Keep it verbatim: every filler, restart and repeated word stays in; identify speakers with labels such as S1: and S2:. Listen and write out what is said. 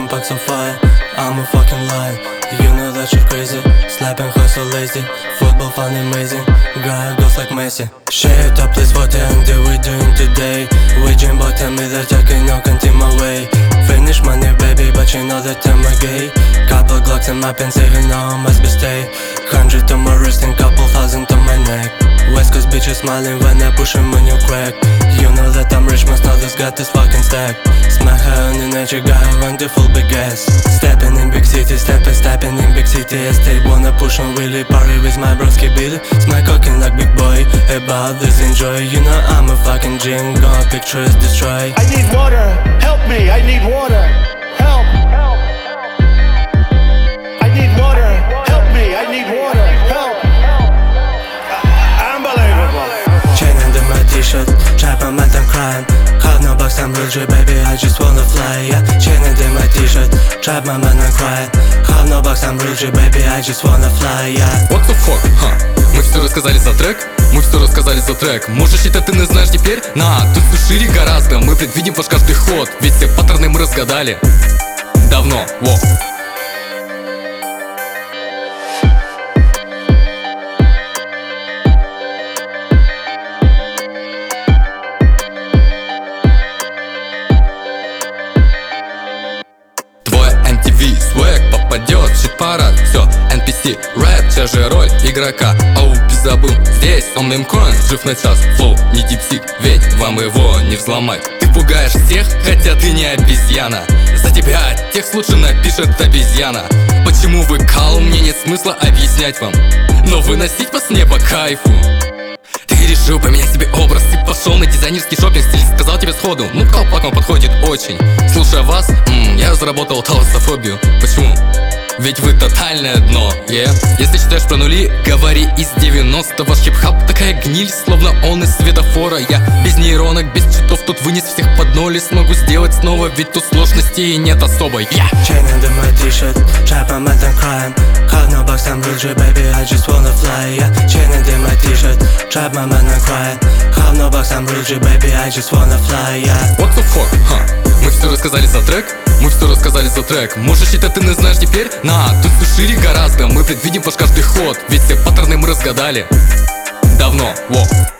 S1: ten packs of fire, I'm a fucking liar. You know that you're crazy, slapping her so lazy. Football fun amazing, guy goes like Messi. Shit up, please, what the end are we doing today? We dream about tell me that I can knock into my way. Finish money baby, but you know that I'm a gay. Couple Glocks in my pants, even now I must be stay. Hundred on my wrist and couple thousand on my neck. West Coast bitches smiling when I push them when you crack. You know that I'm rich, must know this got this fucking stack. Smack her on the nature, got her on the full big ass. Stepping in big city, stepping, stepping in big city estate. Wanna push on really party with my broski Billy. Smack cooking like big boy, about this enjoy. You know I'm a fucking G, gonna pictures destroy.
S2: I need water, help me, I need water. Help, help. I need water, help me, I need water. Help. Unbelievable.
S1: Chain under my t-shirt, trap my mouth, I'm crying. Have no box, I'm real J, baby, I just wanna fly, yeah. Chain under my t-shirt, trap my man, I'm crying. Have no box, I'm real J, baby, I just wanna fly, yeah.
S3: What the fuck, ха? Мы все рассказали за трек, мы все рассказали за трек. Можешь считать, ты не знаешь теперь? На, тут все шире гораздо. Мы предвидим ваш каждый ход, ведь все паттерны мы разгадали давно, во. эм ти ви свэг попадет в щит-парад. Все, эн пи си, рэп, те же роль игрока. Ау, забыл, здесь он мемкоин, жив на час. Флоу, не дипсик, ведь вам его не взломать. Ты пугаешь всех, хотя ты не обезьяна. За тебя текст лучше напишет обезьяна. Почему вы кал, мне нет смысла объяснять вам, но выносить вас не по кайфу. Ты решил поменять себе образ, ты пошел на дизайнерский шопинг, стилист сказал тебе сходу, ну колпак вам подходит очень. Слушая вас, м-м, я разработал талассофобию. Почему? Ведь вы тотальное дно, yeah. Если считаешь про нули, говори из девяностого. Хип-хап такая гниль, словно он из светофора. Я без нейронок, без читов тут вынес всех под ноль и смогу сделать снова, ведь тут сложностей нет особой, yeah.
S1: Chain under my t-shirt, trap my mouth, I'm crying. Have no box, I'm real J, baby, I just wanna fly, yeah. Chain under my t-shirt, trap my man, I'm crying. Have no box, I'm real J, baby, I just wanna fly, yeah.
S3: What the fuck, ха? Мы все рассказали за трек, мы все рассказали за трек. Можешь считать, ты не знаешь теперь? На, тут все шире гораздо. Мы предвидим ваш каждый ход, ведь все паттерны мы разгадали давно, во.